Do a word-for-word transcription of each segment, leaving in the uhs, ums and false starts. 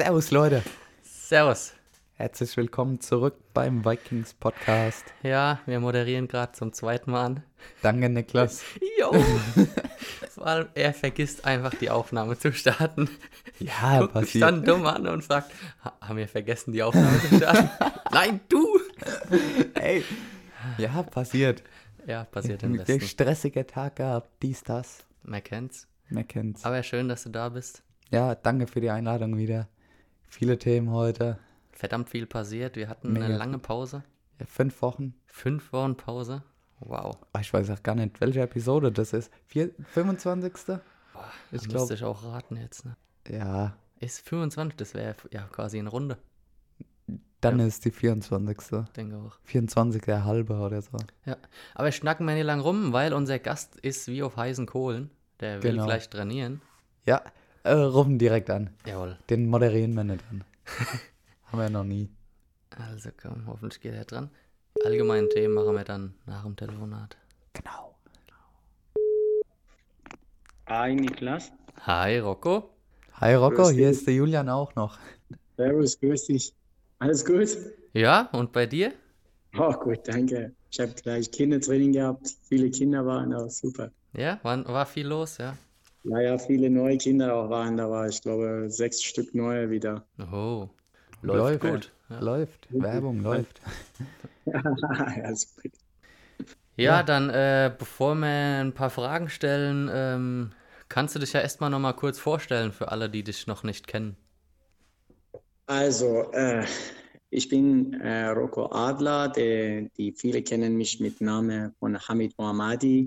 Servus Leute, Servus. herzlich willkommen zurück beim Vikings Podcast. Ja, wir moderieren gerade zum zweiten Mal an. Danke Niklas. Jo. Vor allem, er vergisst einfach die Aufnahme zu starten. Ja, Guckt mich passiert. dann dumm an und fragt, "Ha- haben wir vergessen, die Aufnahme zu starten? Nein, du! Ey, ja, passiert. Ja, passiert im Der Besten. stressige Tag gehabt, dies, das. Man kennt's. Man kennt's. Aber schön, dass du da bist. Ja, danke für die Einladung wieder. Viele Themen heute. Verdammt viel passiert. Wir hatten Mega. eine lange Pause. Ja, fünf Wochen. Fünf Wochen Pause. Wow. Ah, Ich weiß auch gar nicht, welche Episode das ist. Vier, fünfundzwanzigste? Boah, Ich da glaub- müsste ich auch raten jetzt. Ne? Ja, Ist fünfundzwanzig, das wäre ja quasi eine Runde. dann Ja. ist die vierundzwanzigste. Denke auch. vierundzwanzig der halbe oder so. Aber wir schnacken mal nicht lang rum, weil unser Gast ist wie auf heißen Kohlen. Der will Genau. gleich trainieren. Ja, äh, rufen direkt an. Jawohl. Den moderieren wir nicht an. Haben wir noch nie. Also komm, hoffentlich geht er dran. Allgemeinen Themen machen wir dann nach dem Telefonat. Genau. Hi Niklas, Hi Rocco. Hi Rocco, Grüß hier dich. ist der Julian auch noch. Servus, grüß dich. Alles gut? Ja, und bei dir? Oh gut, danke. Ich habe gleich Kindertraining gehabt, viele Kinder waren da, super. Ja, war, war viel los, ja. Naja, viele neue Kinder auch waren da, war ich glaube sechs Stück neue wieder. Oh, läuft, gut. Ja, Läuft. Werbung läuft. Ja, super. ja dann, äh, bevor wir ein paar Fragen stellen, ähm, kannst du dich ja erstmal nochmal kurz vorstellen für alle, die dich noch nicht kennen. Also, äh, ich bin äh, Rocco Adler, der, die viele kennen mich mit Namen von Hamid Mohammadi.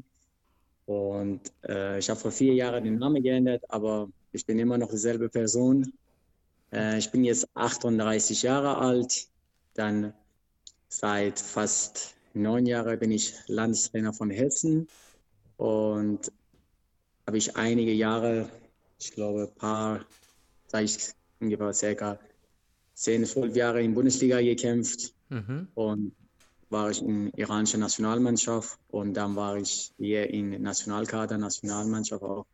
Und äh, ich habe vor vier Jahren den Namen geändert, aber ich bin immer noch dieselbe Person. Äh, ich bin jetzt achtunddreißig Jahre alt. Dann seit fast neun Jahren bin ich Landestrainer von Hessen und habe ich einige Jahre, ich glaube, ein paar, sage ich ungefähr circa zehn, zwölf Jahre in der Bundesliga gekämpft Mhm. und war ich in der iranischen Nationalmannschaft und dann war ich hier in Nationalkader, Nationalmannschaft auch.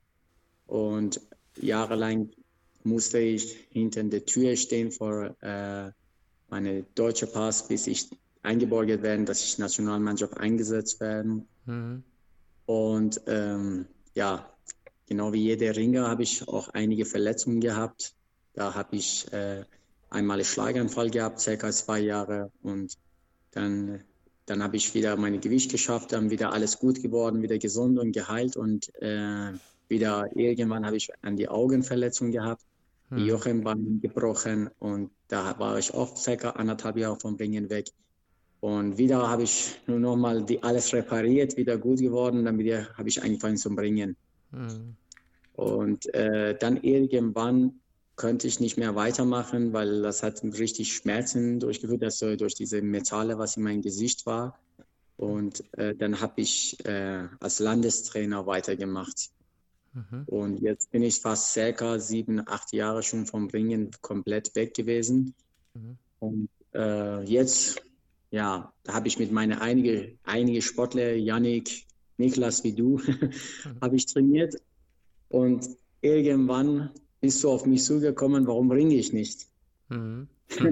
Und jahrelang musste ich hinter der Tür stehen vor äh, meinem deutschen Pass, bis ich eingeborgt werde, dass ich Nationalmannschaft eingesetzt werde. Mhm. Und ähm, ja, genau wie jeder Ringer habe ich auch einige Verletzungen gehabt. Da habe ich äh, einmal einen Schlaganfall gehabt, circa zwei Jahre. Und dann, dann habe ich wieder mein Gewicht geschafft, dann wieder alles gut geworden, wieder gesund und geheilt. Und äh, wieder irgendwann habe ich an die Augenverletzung gehabt, die Mhm. Jochenbein gebrochen. Und da war ich auch circa anderthalb Jahre vom Ringen weg. Und wieder habe ich nur noch mal die alles repariert, wieder gut geworden, dann wieder habe ich angefangen zum Ringen. Mhm. Und äh, dann irgendwann konnte ich nicht mehr weitermachen, weil das hat richtig Schmerzen durchgeführt, also durch diese Metalle, was in meinem Gesicht war. Und äh, dann habe ich äh, als Landestrainer weitergemacht. Mhm. Und jetzt bin ich fast circa sieben, acht Jahre schon vom Ringen komplett weg gewesen. Mhm. Und äh, jetzt, ja, da habe ich mit meinen einige, einige Sportler, Yannick, Niklas wie du, habe ich trainiert. Und irgendwann bist du auf mich zugekommen, warum ringe ich nicht? Mhm.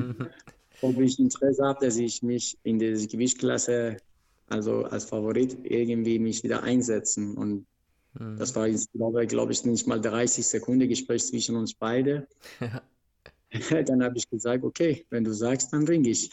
Ob ich Interesse habe, dass ich mich in der Gewichtsklasse, also als Favorit, irgendwie mich wieder einsetzen. Und Mhm. das war jetzt, glaube, glaube ich, nicht mal dreißig Sekunden Gespräch zwischen uns beide. Ja. Dann habe ich gesagt, okay, wenn du sagst, dann ringe ich.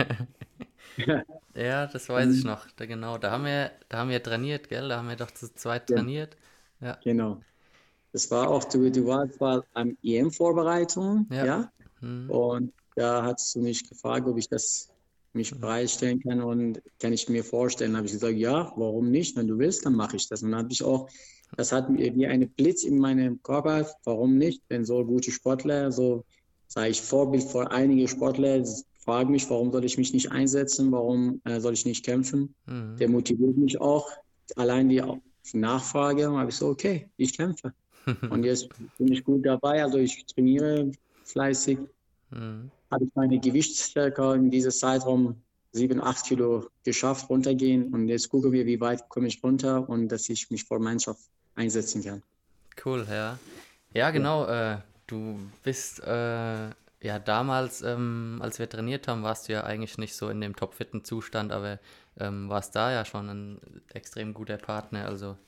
Ja, das weiß ich noch. Da, genau, da haben wir, da haben wir trainiert, gell? Da haben wir doch zu zweit Ja. trainiert. Ja. Genau. Das war auch, du, du warst zwar am E M-Vorbereitung, Ja. ja, Mhm. und da hast du mich gefragt, ob ich das mich bereitstellen kann und kann ich mir vorstellen. Da habe ich gesagt, ja, warum nicht? Wenn du willst, dann mache ich das. Und dann habe ich auch, das hat mir wie ein Blitz in meinem Körper, warum nicht? Wenn so gute Sportler, so sage ich Vorbild für einige Sportler, fragen mich, warum soll ich mich nicht einsetzen, warum äh, soll ich nicht kämpfen? Mhm. Der motiviert mich auch. Allein die Nachfrage, habe ich so, okay, ich kämpfe. Und jetzt bin ich gut dabei, also ich trainiere fleißig, Mhm. habe ich meine Gewichtsstärke in diesem Zeitraum sieben, acht Kilo geschafft, runtergehen. Und jetzt gucken wir, wie weit komme ich runter und dass ich mich vor Mannschaft einsetzen kann. Cool, ja. Ja, genau. Äh, du bist, äh, ja, damals, ähm, als wir trainiert haben, warst du ja eigentlich nicht so in dem topfitten Zustand, aber ähm, warst da ja schon ein extrem guter Partner. Also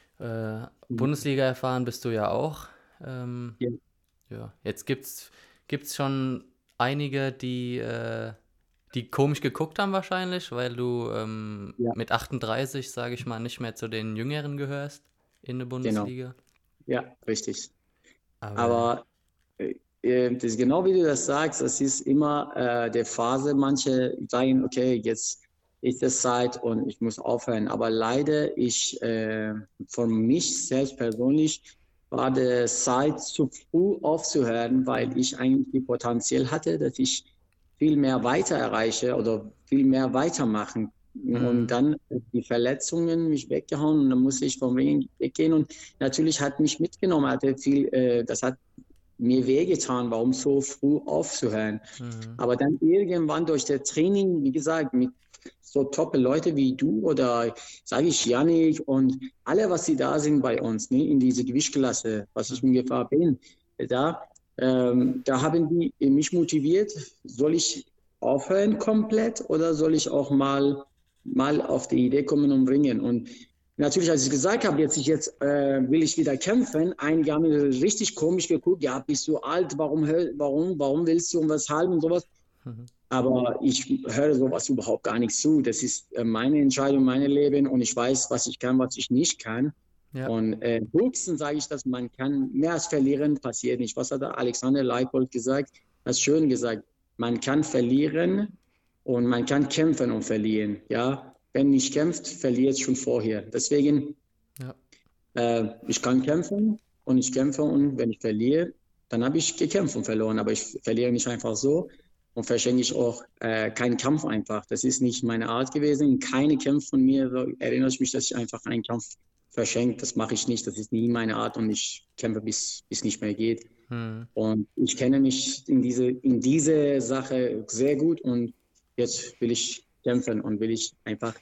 äh, Bundesliga erfahren bist du ja auch. Ähm, Ja. ja, jetzt gibt's, gibt's schon einige, die, äh, die komisch geguckt haben wahrscheinlich, weil du ähm, Ja. mit achtunddreißig, sage ich mal, nicht mehr zu den Jüngeren gehörst in der Genau, Bundesliga. ja, richtig. Aber Aber äh, äh, das ist genau wie du das sagst, das ist immer äh, der Phase. Manche sagen, okay, jetzt ist es Zeit und ich muss aufhören. Aber leider, ich, äh, von mich selbst persönlich, war die Zeit zu früh aufzuhören, weil ich eigentlich die Potenzial hatte, dass ich viel mehr weiter erreiche oder viel mehr weitermachen. Und mhm. dann die Verletzungen mich weggehauen und dann musste ich vom Ring weggehen. Und natürlich hat mich mitgenommen, hatte viel, äh, das hat mir wehgetan, warum so früh aufzuhören. Mhm. Aber dann irgendwann durch das Training, wie gesagt, mit so toppe Leute wie du oder sage ich Yannick und alle, was sie da sind bei uns, ne, in diese Gewichtsklasse, was ich ungefähr bin, da, ähm, da haben die mich motiviert, soll ich aufhören komplett oder soll ich auch mal, mal auf die Idee kommen und ringen? Und natürlich, als ich gesagt habe, jetzt, ich jetzt äh, will ich wieder kämpfen, einige haben mir richtig komisch geguckt, ja, bist du alt, warum, warum, warum willst du und weshalb und sowas. Mhm. Aber ich höre sowas überhaupt gar nicht zu. Das ist äh, meine Entscheidung, mein Leben und ich weiß, was ich kann, was ich nicht kann. Ja. Und äh, höchstens sage ich, dass man kann mehr als verlieren, passiert nicht. Was hat der Alexander Leipold gesagt? Er hat schön gesagt, man kann verlieren und man kann kämpfen und verlieren. Ja, wenn nicht kämpft, verliert es schon vorher. Deswegen, Ja. äh, ich kann kämpfen und ich kämpfe und wenn ich verliere, dann habe ich gekämpft und verloren. Aber ich verliere nicht einfach so und verschenke ich auch äh, keinen Kampf einfach. Das ist nicht meine Art gewesen. Keine Kämpfe von mir, so erinnere ich mich, dass ich einfach einen Kampf verschenke. Das mache ich nicht. Das ist nie meine Art und ich kämpfe, bis es nicht mehr geht. Mhm. Und ich kenne mich in diese, in diese Sache sehr gut und jetzt will ich kämpfen und will ich einfach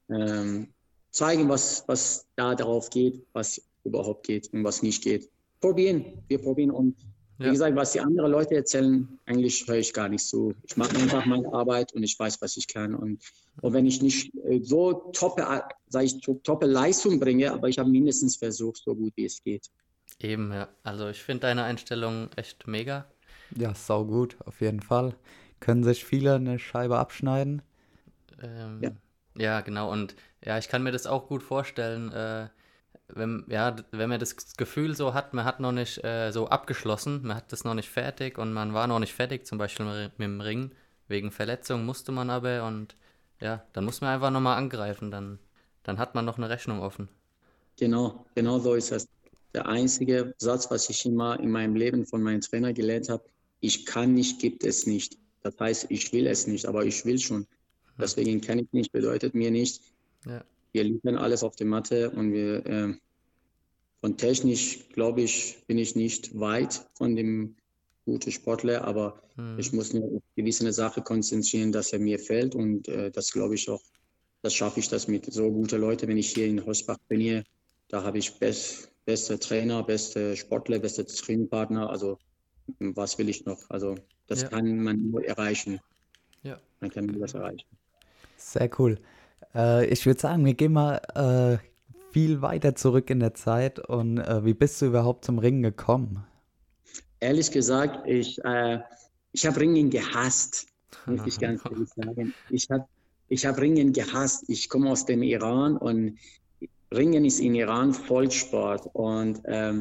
ähm, zeigen, was, was da darauf geht, was überhaupt geht und was nicht geht. Probieren, wir probieren und wie Ja. gesagt, was die anderen Leute erzählen, eigentlich höre ich gar nicht zu. Ich mache einfach meine Arbeit und ich weiß, was ich kann. Und, und wenn ich nicht äh, so toppe, sag ich, toppe Leistung bringe, aber ich habe mindestens versucht, so gut wie es geht. Eben, ja. Also ich finde deine Einstellung echt mega. Ja, sau gut, auf jeden Fall. Können sich viele eine Scheibe abschneiden. Ähm, Ja. ja, genau. Und ja, ich kann mir das auch gut vorstellen, äh, wenn, ja, d- wenn man das Gefühl so hat, man hat noch nicht äh, so abgeschlossen, man hat das noch nicht fertig und man war noch nicht fertig, zum Beispiel mit dem Ring. Wegen Verletzung musste man aber und ja, dann muss man einfach nochmal angreifen, dann, dann hat man noch eine Rechnung offen. Genau, genau so ist das. Der einzige Satz, was ich immer in meinem Leben von meinem Trainer gelernt habe, ich kann nicht, gibt es nicht. Das heißt, ich will es nicht, aber ich will schon. Deswegen kann ich nicht, bedeutet mir nicht. Ja. Wir liefern alles auf der Matte und wir äh, von technisch, glaube ich, bin ich nicht weit von dem guten Sportler, aber Hm. ich muss nur auf gewisse Sache konzentrieren, dass er mir fällt und äh, das glaube ich auch, das schaffe ich das mit so guten Leuten, wenn ich hier in Holzbach trainiere, da habe ich best, beste Trainer, beste Sportler, beste Trainingpartner, also was will ich noch? Also das Ja. kann man nur erreichen, Ja. man kann nur das erreichen. Sehr cool. Äh, ich würde sagen, wir gehen mal äh, viel weiter zurück in der Zeit. Und äh, wie bist du überhaupt zum Ringen gekommen? Ehrlich gesagt, ich, äh, ich habe Ringen gehasst, muss ich ganz ehrlich sagen. Ich habe ich hab Ringen gehasst. Ich komme aus dem Iran und Ringen ist in Iran Volkssport. Und ähm,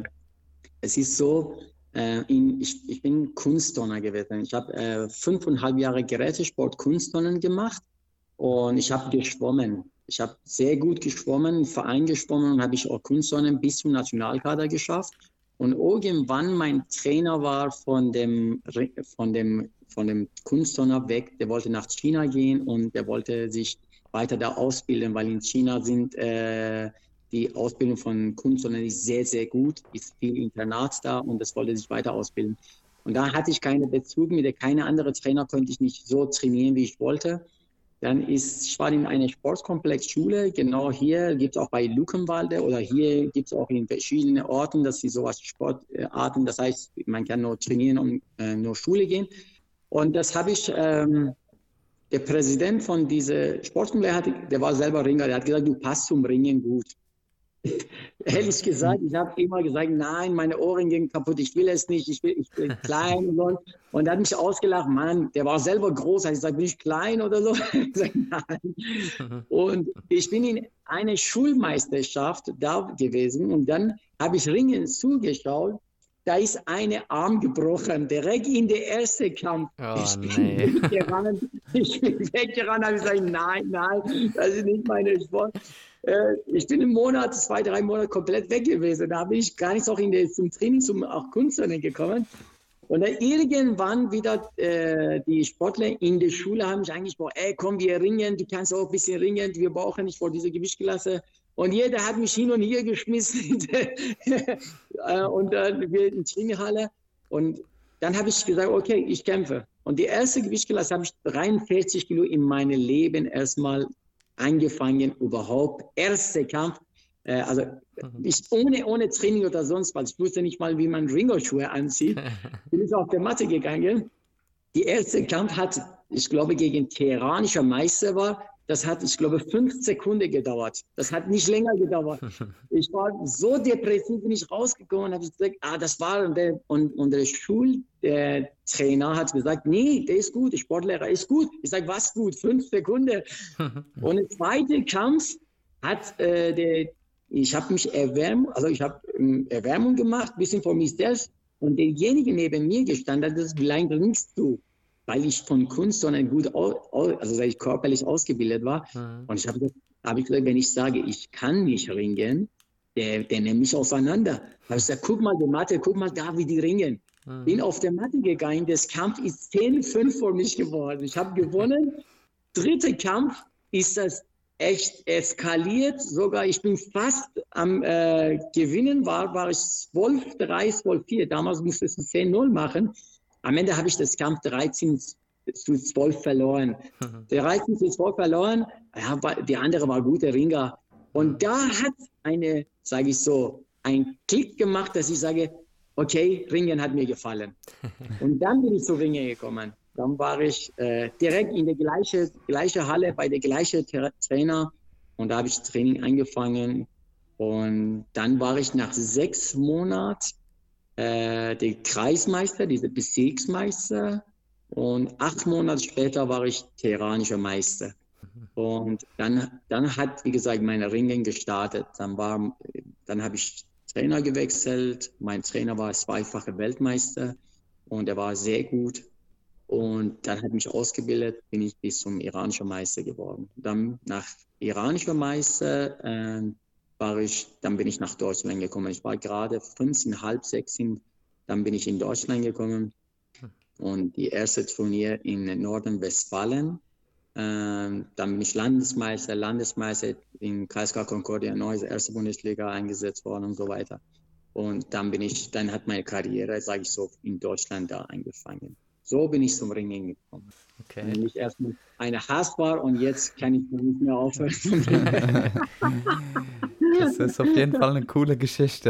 es ist so, äh, in, ich, ich bin Kunstturner gewesen. Ich habe äh, fünfeinhalb Jahre Gerätesport Kunstturnen gemacht und ich habe geschwommen. Ich habe sehr gut geschwommen, im Verein geschwommen und habe ich auch Kunstturnen bis zum Nationalkader geschafft. Und irgendwann mein Trainer war von dem, von dem, von dem Kunstturner weg. Der wollte nach China gehen und der wollte sich weiter da ausbilden, weil in China sind äh, die Ausbildung von Kunstturnern ist sehr, sehr gut, ist viel Internat da und das wollte sich weiter ausbilden. Und da hatte ich keinen Bezug mit, keine andere Trainer konnte ich nicht so trainieren, wie ich wollte. Dann ist, ich war in einer Sportkomplexschule, genau hier gibt es auch bei Luckenwalde oder hier gibt es auch in verschiedenen Orten, dass sie sowas Sportarten, das heißt, man kann nur trainieren und äh, nur Schule gehen. Und das habe ich, ähm, der Präsident von dieser Sportkomplex, der war selber Ringer, der hat gesagt, du passt zum Ringen gut. Ehrlich gesagt, ich habe immer gesagt, nein, meine Ohren gehen kaputt, ich will es nicht, ich, will, ich bin klein und so. Und er hat mich ausgelacht, Mann, der war selber groß, hat gesagt, bin ich klein oder so? Ich sag, nein. Und ich bin in einer Schulmeisterschaft da gewesen und dann habe ich Ringen zugeschaut, da ist eine Arm gebrochen, direkt in der ersten Kampf. Oh, ich, bin nee. weggerannt, ich bin weggerannt, habe gesagt, nein, nein, das ist nicht meine Sport. Ich bin im Monat, zwei, drei Monate komplett weg gewesen. Da bin ich gar nicht auch in der, zum Training, zum auch Kunsttraining gekommen. Und dann irgendwann wieder äh, die Sportler in der Schule haben mich angesprochen, ey, komm, wir ringen, du kannst auch ein bisschen ringen, wir brauchen nicht vor dieser Gewichtsklasse. Und jeder hat mich hin und her geschmissen und dann wir in die Trainingshalle. Und dann habe ich gesagt, okay, ich kämpfe. Und die erste Gewichtsklasse habe ich dreiundvierzig Kilo in meinem Leben erstmal angefangen, überhaupt. Erster Kampf, äh, also ich ohne, ohne Training oder sonst was, ich wusste nicht mal, wie man Ringerschuhe anzieht, bin ich auf der Matte gegangen. Die erste Kampf hat, ich glaube, gegen teheranischer Meister war, das hat, ich glaube, fünf Sekunden gedauert. Das hat nicht länger gedauert. Ich war so depressiv, bin ich rausgekommen und habe gesagt, ah, das war, und der, und, und der Schultrainer hat gesagt, nee, der ist gut, der Sportlehrer ist gut. Ich sage, was gut? Fünf Sekunden. Und der zweite Kampf hat, äh, der, ich habe mich erwärmt, also ich habe ähm, Erwärmung gemacht, ein bisschen von mir selbst. Und derjenige neben mir gestanden hat, das ist, wie lange ringst du? Weil ich von Kunst sondern gut, also weil ich körperlich ausgebildet war. Mhm. Und ich habe hab ich gesagt, wenn ich sage, ich kann nicht ringen, der, der nimmt mich auseinander. Da habe ich gesagt, guck mal die Matte, guck mal da, wie die ringen. Mhm. Bin auf der Matte gegangen, das Kampf ist zehn fünf für mich geworden. Ich habe gewonnen. Dritter Kampf ist das echt eskaliert. Sogar ich bin fast am äh, Gewinnen, war, war ich zwölf drei, zwölf vier. Damals musste ich zehn null machen. Am Ende habe ich das Kampf dreizehn zu zwölf verloren. Mhm. dreizehn zu zwölf verloren, ja, die andere war guter Ringer. Und da hat eine, sage ich so, ein Klick gemacht, dass ich sage, okay, Ringen hat mir gefallen. Und dann bin ich zu Ringen gekommen. Dann war ich äh, direkt in der gleichen gleiche Halle bei der gleichen Trainer und da habe ich Training angefangen. Und dann war ich nach sechs Monaten Äh, der Kreismeister, dieser Bezirksmeister, und acht Monate später war ich teheranischer Meister. Und dann, dann hat, wie gesagt, meine Ringen gestartet. Dann, war, dann habe ich Trainer gewechselt. Mein Trainer war zweifacher Weltmeister und er war sehr gut. Und dann hat mich ausgebildet, bin ich bis zum iranischen Meister geworden. Dann nach iranischer Meister äh, war ich, dann bin ich nach Deutschland gekommen. Ich war gerade fünfzehn, halb sechzehn, dann bin ich in Deutschland gekommen und die erste Turnier in Nordrhein-Westfalen. Ähm, dann bin ich Landesmeister, Landesmeister in K S K Concordia, Neues, erste Bundesliga eingesetzt worden und so weiter. Und dann bin ich, dann hat meine Karriere, sage ich so, in Deutschland da angefangen. So bin ich zum Ringen gekommen. Okay. Wenn ich erst eine Hass war und jetzt kann ich nicht mehr aufhören. Das ist auf jeden Fall eine coole Geschichte.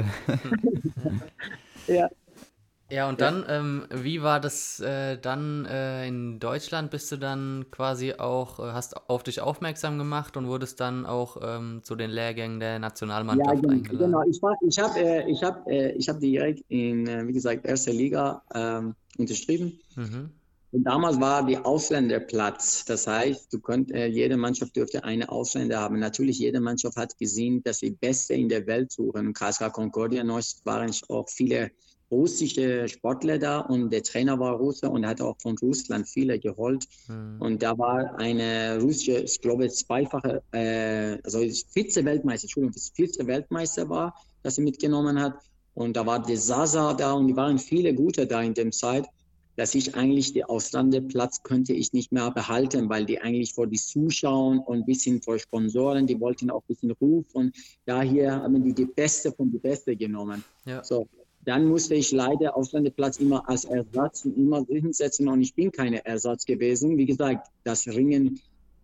Ja. Ja, und dann, ähm, wie war das äh, dann äh, in Deutschland? Bist du dann quasi auch, äh, hast auf dich aufmerksam gemacht und wurdest dann auch ähm, zu den Lehrgängen der Nationalmannschaft ja, eingeladen? Genau, ich, war, ich habe äh, ich hab, äh, ich hab direkt in, äh, wie gesagt, erster Liga ähm, unterschrieben. Mhm. Und damals war die Ausländerplatz. Das heißt, du könnt, äh, jede Mannschaft dürfte eine Ausländer haben. Natürlich, jede Mannschaft hat gesehen, dass sie Beste in der Welt suchen. K S K Concordia Neuss waren auch viele russische Sportler da und der Trainer war Russe und hat auch von Russland viele geholt. Mhm. Und da war eine russische, ich glaube, zweifache, äh, also Vize-Weltmeister, Entschuldigung, Vize-Weltmeister war, das sie mitgenommen hat. Und da war der Sasa da und die waren viele gute da in der Zeit, dass ich eigentlich den Ausländerplatz könnte ich nicht mehr behalten, weil die eigentlich vor die Zuschauer und ein bisschen vor Sponsoren, die wollten auch ein bisschen Ruf und ja, hier haben die die Beste von die Beste genommen. Ja. So. Dann musste ich leider Ausländerplatz immer als Ersatz immer hinsetzen und ich bin keine Ersatz gewesen. Wie gesagt, das Ringen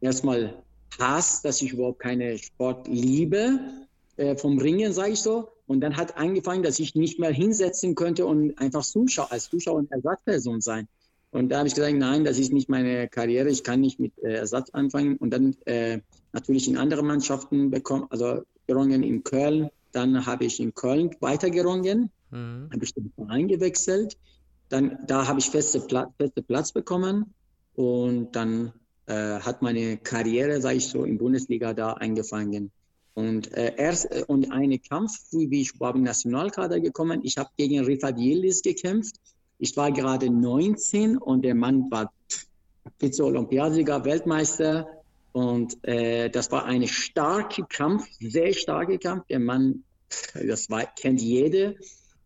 erstmal Hass, dass ich überhaupt keine Sport liebe, äh, vom Ringen, sage ich so. Und dann hat angefangen, dass ich nicht mehr hinsetzen könnte und einfach Zuschauer, als Zuschauer und Ersatzperson sein. Und da habe ich gesagt, nein, das ist nicht meine Karriere, ich kann nicht mit äh, Ersatz anfangen. Und dann äh, natürlich in andere Mannschaften bekommen, also gerungen in Köln. Dann habe ich in Köln weitergerungen, mhm. habe ich den Verein gewechselt. Dann, da habe ich feste, Pla- feste Platz bekommen und dann äh, hat meine Karriere, sage ich so, in Bundesliga da angefangen. Und äh, erst äh, und einen Kampf, wie ich war im Nationalkader gekommen, ich habe gegen Rifat Yildiz gekämpft. Ich war gerade neunzehn und der Mann war Vize-Olympiasieger, Weltmeister. Und äh, das war ein starker Kampf, sehr starker Kampf. Der Mann, das war, kennt jeder.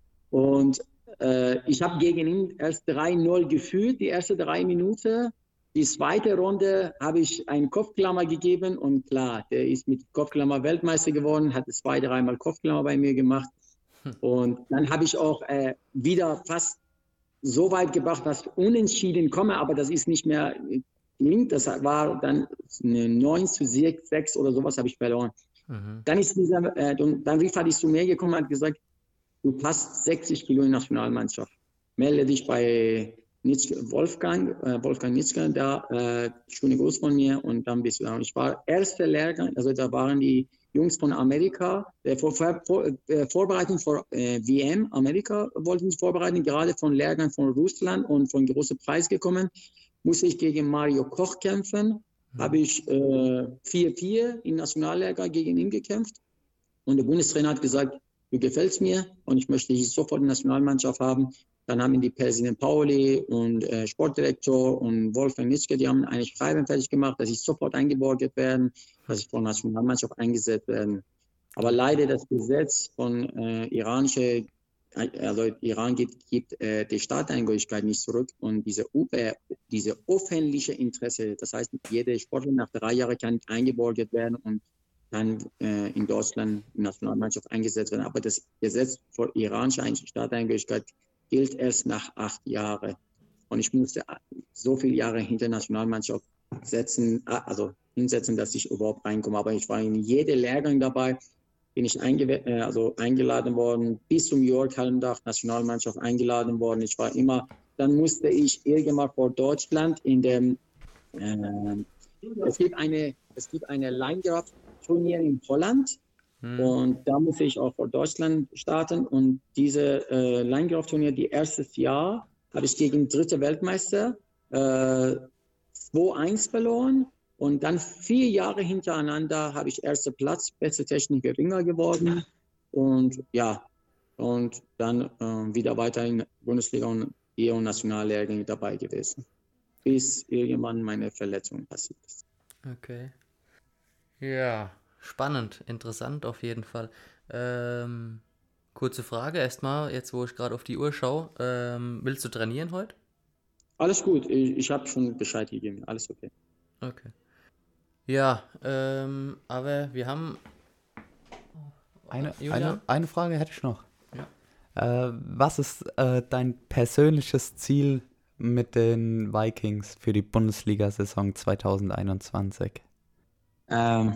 Und äh, ich habe gegen ihn erst drei null geführt, die ersten drei Minuten. Die zweite Runde habe ich einen Kopfklammer gegeben und klar, der ist mit Kopfklammer Weltmeister geworden, hat zwei, dreimal Kopfklammer bei mir gemacht. Hm. Und dann habe ich auch äh, wieder fast so weit gebracht, dass unentschieden komme, aber das ist nicht mehr gelingt. Das war dann eine neun zu sechs oder sowas habe ich verloren. Mhm. Dann ist dieser, äh, dann Rifat ist zu mir gekommen und hat gesagt, du passt sechzig Kilo in die Nationalmannschaft. Melde dich bei Nitzke, Wolfgang, äh, Wolfgang Nitzke, da, äh, schöne Gruß von mir und dann bist du da. Und ich war erster Lehrgang, also da waren die Jungs von Amerika, äh, vor, vor, äh, Vorbereitung für äh, W M, Amerika wollten sie vorbereiten, gerade von Lehrgang von Russland und von großem Preis gekommen, musste ich gegen Mario Koch kämpfen, mhm. habe ich äh, vier vier im Nationallehrgang gegen ihn gekämpft und der Bundestrainer hat gesagt, du gefällst mir und ich möchte dich sofort in der Nationalmannschaft haben. Dann haben die Präsident Pauli und äh, Sportdirektor und Wolfgang Nitzke, die haben eine Schreiben fertig gemacht, dass ich sofort eingeborgt werde, dass ich von der Nationalmannschaft eingesetzt werde. Aber leider das Gesetz von äh, iranische, also Iran gibt, gibt äh, die Staatsangehörigkeit nicht zurück und diese, äh, diese öffentliche Interesse, das heißt, jeder Sportler nach drei Jahren kann eingeborgt werden und dann äh, in Deutschland in der Nationalmannschaft eingesetzt werden. Aber das Gesetz für iranische Staatsangehörigkeit gilt erst nach acht Jahren. Und ich musste so viele Jahre hinter der Nationalmannschaft setzen, also hinsetzen, dass ich überhaupt reinkomme. Aber ich war in jedem Lehrgang dabei, bin ich einge- äh, also eingeladen worden, bis zum Jörg Halmdach Nationalmannschaft eingeladen worden. Ich war immer, dann musste ich irgendwann vor Deutschland in dem, äh, es gibt eine, es gibt eine Line-Turnier in Holland. Hm. Und da musste ich auch vor Deutschland starten. Und diese äh, Line-Turnier, die erstes Jahr, habe ich gegen dritte Weltmeister äh, zwei eins verloren. Und dann vier Jahre hintereinander habe ich erster Platz, beste Techniker Ringer geworden. Und ja, und dann äh, wieder weiter in Bundesliga und E U Nationallehrgänge dabei gewesen. Bis irgendwann meine Verletzung passiert ist. Okay. Ja. Spannend, interessant auf jeden Fall. Ähm, kurze Frage erstmal, jetzt wo ich gerade auf die Uhr schaue. Ähm, willst du trainieren heute? Alles gut, ich, ich habe schon Bescheid gegeben, alles okay. Okay. Ja, ähm, aber wir haben... Eine, eine, eine Frage hätte ich noch. Ja. Äh, was ist äh, dein persönliches Ziel mit den Vikings für die Bundesliga-Saison zwanzig einundzwanzig? Ähm...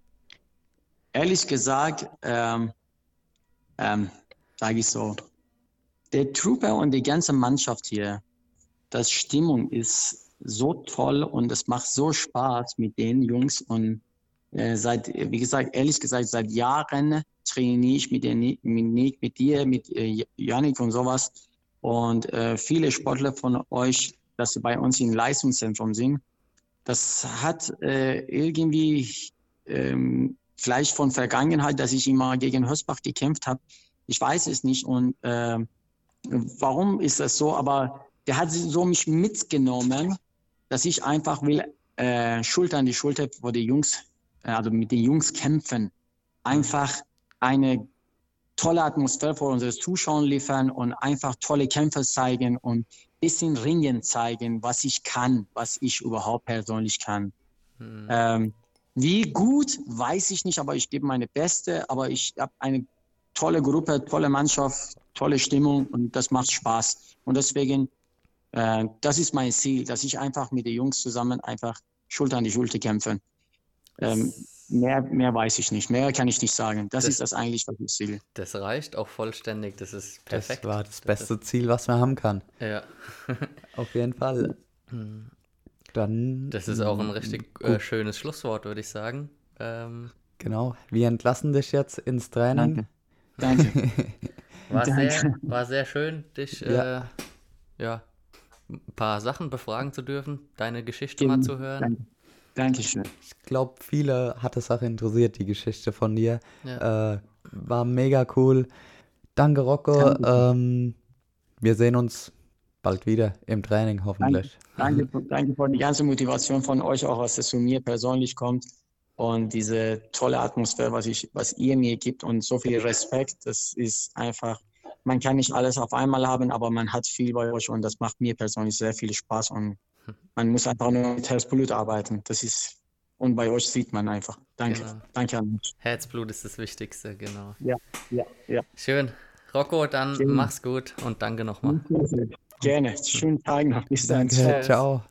Ehrlich gesagt, ähm, ähm, sage ich so, der Truppe und die ganze Mannschaft hier, das Stimmung ist so toll und es macht so Spaß mit den Jungs und äh, seit, wie gesagt, ehrlich gesagt, seit Jahren trainiere ich mit, der, mit Nick, mit dir, mit äh, Yannick und sowas und äh, viele Sportler von euch, dass sie bei uns im Leistungszentrum sind, das hat äh, irgendwie ähm, vielleicht von Vergangenheit, dass ich immer gegen Hösbach gekämpft habe. Ich weiß es nicht und äh, warum ist das so, aber der hat so mich mitgenommen, dass ich einfach will, äh, Schulter an die Schulter vor die Jungs, äh, also mit den Jungs kämpfen. Einfach eine tolle Atmosphäre vor unseren Zuschauern liefern und einfach tolle Kämpfe zeigen und ein bisschen Ringen zeigen, was ich kann, was ich überhaupt persönlich kann. Hm. Ähm, Wie gut, weiß ich nicht, aber ich gebe meine Beste. Aber ich habe eine tolle Gruppe, tolle Mannschaft, tolle Stimmung und das macht Spaß. Und deswegen, äh, das ist mein Ziel, dass ich einfach mit den Jungs zusammen einfach Schulter an die Schulter kämpfen. Ähm, mehr, mehr weiß ich nicht. Mehr kann ich nicht sagen. Das, Das- ist das eigentlich, was ich will. Das reicht auch vollständig. Das ist Das perfekt. war das beste Ziel, was man haben kann. Ja, Auf jeden Fall. Dann. das ist auch ein mm, richtig gut. äh, schönes Schlusswort, würde ich sagen. Ähm, Genau. Wir entlassen dich jetzt ins Training. Danke. Danke. war, Danke. sehr, war sehr schön, dich Ja. äh, ja, ein paar Sachen befragen zu dürfen, deine Geschichte Genau. mal zu hören. Danke. Dankeschön. Ich glaube, viele hat es auch interessiert, die Geschichte von dir. Ja. Äh, war mega cool. Danke, Rocco. Danke. Ähm, wir sehen uns bald wieder im Training, hoffentlich. Danke, danke für die ganze Motivation von euch, auch was das zu mir persönlich kommt. Und diese tolle Atmosphäre, was, ich, was ihr mir gibt und so viel Respekt, das ist einfach, man kann nicht alles auf einmal haben, aber man hat viel bei euch und das macht mir persönlich sehr viel Spaß und man muss einfach nur mit Herzblut arbeiten. Das ist, und bei euch sieht man einfach. Danke, Genau. danke an euch. Herzblut ist das Wichtigste, genau. Ja, ja, ja. Schön. Rocco, dann Schön. mach's gut und danke nochmal. Gerne. Schönen Tag noch. Bis dann. Danke, Tschüss. ciao.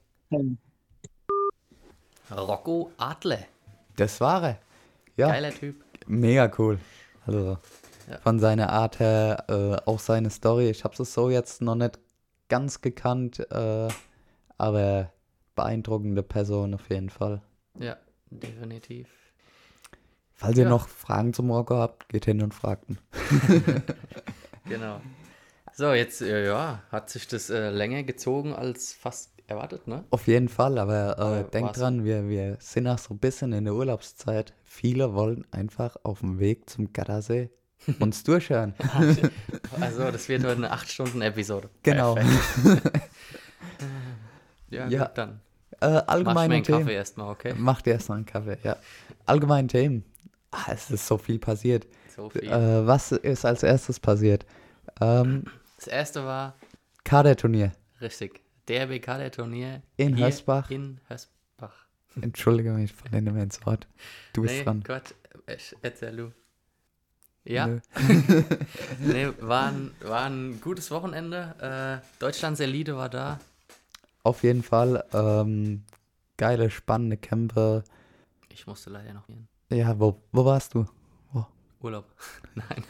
Rocco Adle. Das war er. Ja, Geiler Typ. mega cool. Also Ja. von seiner Art her, äh, auch seine Story. Ich habe es so jetzt noch nicht ganz gekannt, äh, aber beeindruckende Person auf jeden Fall. Ja, definitiv. Falls ihr Ja. noch Fragen zum Rocco habt, geht hin und fragt ihn. Genau. So, jetzt, äh, ja, hat sich das äh, länger gezogen als fast erwartet, ne? Auf jeden Fall, aber, äh, Aber denkt war's- dran, wir, wir sind auch so ein bisschen in der Urlaubszeit. Viele wollen einfach auf dem Weg zum Gardasee uns durchhören. Also, das wird heute eine acht Stunden Episode. Genau. Perfekt. Ja, Ja. gut, dann. Äh, Mach ich mir allgemeine einen Kaffee Themen. erstmal, okay? Macht erst mal einen Kaffee, ja. Allgemeine Themen. Ah, es ist so viel passiert. So viel. Äh, was ist als erstes passiert? Ähm, Das erste war, Kaderturnier. richtig, D R B K der Turnier In hier Hösbach. In Hösbach. Entschuldige mich, ich falle nicht mehr ins Wort. Du bist Nee, dran. Gott, ich erzähl du. Ja, Nö. nee, war ein, war ein gutes Wochenende. Äh, Deutschlands Elite war da. Auf jeden Fall. Ähm, geile, spannende Kämpfe. Ich musste leider noch gehen. Ja, wo, wo warst du? Urlaub. Nein.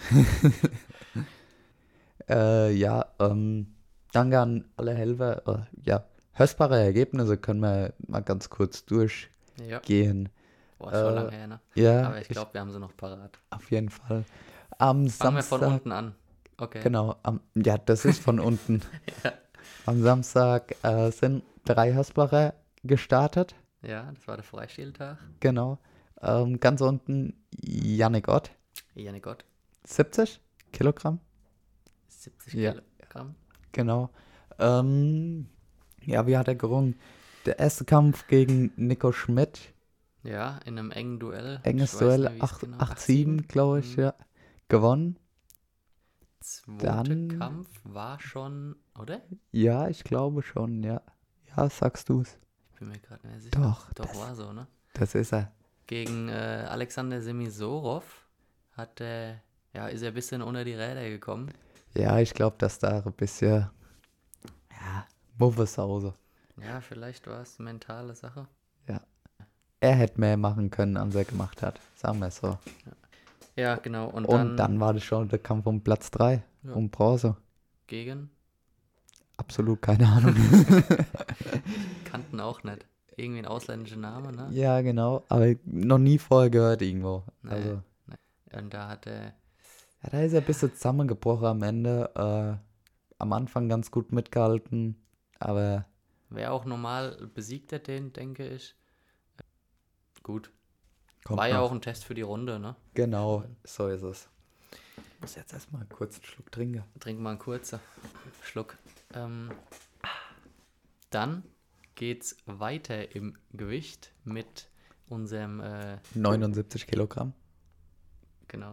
Äh, ja, ähm, danke an alle Helfer. Äh, ja, Hösbacher Ergebnisse können wir mal ganz kurz durchgehen. Ja, boah, schon Äh, lange her, ne? Ja, Aber ich glaube, wir haben sie noch parat. auf jeden Fall. Am Fangen wir von Samstag, unten an. Okay. genau, am, ja, das ist von unten. Ja. Am Samstag äh, sind drei Hösbacher gestartet, Ja, das war der Freistiltag. genau. Ähm, ganz unten Yannick Ott, Janik Gott, siebzig Kilogramm, siebzig Ja. Kilogramm. genau. Ähm, ja, wie hat er gerungen? Der erste Kampf gegen Nico Schmidt, Ja, in einem engen Duell. enges Ich weiß Duell, nicht, wie es acht genau- acht sieben, glaube ich, Mhm. ja. Gewonnen. Zweite Dann- Kampf war schon, oder? Ja, ich glaube schon, ja. Ja, sagst du's. Ich bin mir gerade nicht sicher. Doch, Doch, das, war so, ne? das ist er. Gegen äh, Alexander Semisorov hat er, ja, ist er ein bisschen unter die Räder gekommen. Ja, ich glaube, dass da ein bisschen, ja, Muffesause. Ja, vielleicht war es eine mentale Sache. Er hätte mehr machen können, als er gemacht hat. Sagen wir es so. Ja, genau. Und, Und dann, dann, war das schon der Kampf um Platz drei, Ja. um Bronze. gegen, Absolut keine Ahnung. kannten auch nicht. Irgendwie ein ausländischer Name, ne? Ja, genau. Aber noch nie vorher gehört irgendwo. Nee. Also, Und da hat er, ja, da ist er ein bisschen zusammengebrochen am Ende. Äh, am Anfang ganz gut mitgehalten. Aber wer auch normal besiegt hat den, denke ich. Gut. kommt War ja noch. auch ein Test für die Runde, ne? Genau, so ist es. Ich muss jetzt erstmal kurz einen Schluck trinken. Trink mal einen kurzen Schluck. Ähm, dann geht's weiter im Gewicht mit unserem, äh, neunundsiebzig Kilogramm. genau,